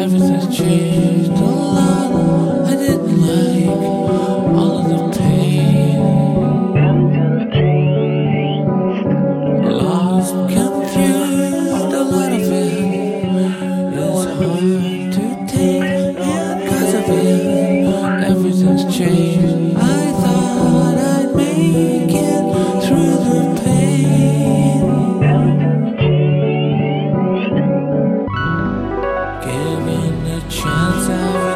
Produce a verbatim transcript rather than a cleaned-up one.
Everything's changed a lot. I didn't like all of the pain. Lost, confused, a lot of it is hard to take. And cause of it, everything's changed. I thought I'd make it through the pain. Given a chance, I